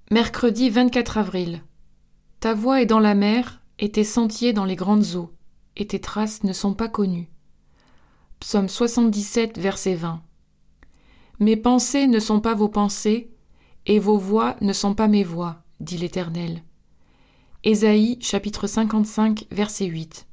Mercredi 24 avril. Ta voie est dans la mer, et tes sentiers dans les grandes eaux, et tes traces ne sont pas connues. Psaume 77, verset 20. Mes pensées ne sont pas vos pensées, et vos voix ne sont pas mes voix, dit l'Éternel. Ésaïe, chapitre 55, verset 8.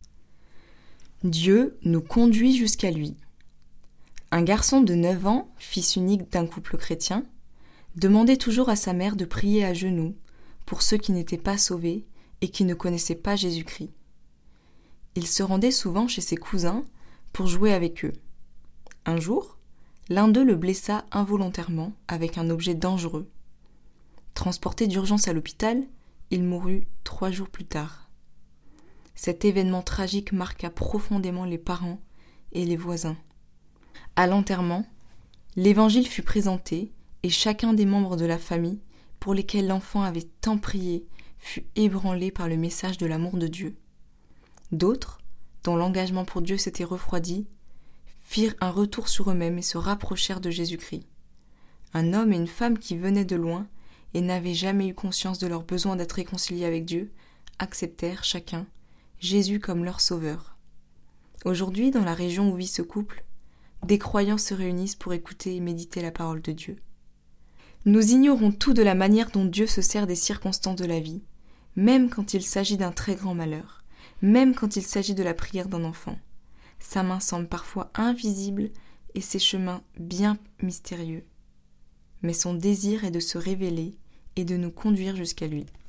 Dieu nous conduit jusqu'à lui. Un garçon de 9 ans, fils unique d'un couple chrétien, demandait toujours à sa mère de prier à genoux pour ceux qui n'étaient pas sauvés et qui ne connaissaient pas Jésus-Christ. Il se rendait souvent chez ses cousins pour jouer avec eux. Un jour, l'un d'eux le blessa involontairement avec un objet dangereux. Transporté d'urgence à l'hôpital, il mourut 3 jours plus tard. Cet événement tragique marqua profondément les parents et les voisins. À l'enterrement, l'évangile fut présenté et chacun des membres de la famille, pour lesquels l'enfant avait tant prié, fut ébranlé par le message de l'amour de Dieu. D'autres, dont l'engagement pour Dieu s'était refroidi, firent un retour sur eux-mêmes et se rapprochèrent de Jésus-Christ. Un homme et une femme qui venaient de loin et n'avaient jamais eu conscience de leur besoin d'être réconciliés avec Dieu, acceptèrent chacun Jésus comme leur sauveur. Aujourd'hui, dans la région où vit ce couple, des croyants se réunissent pour écouter et méditer la parole de Dieu. Nous ignorons tout de la manière dont Dieu se sert des circonstances de la vie, même quand il s'agit d'un très grand malheur, même quand il s'agit de la prière d'un enfant. Sa main semble parfois invisible et ses chemins bien mystérieux. Mais son désir est de se révéler et de nous conduire jusqu'à lui.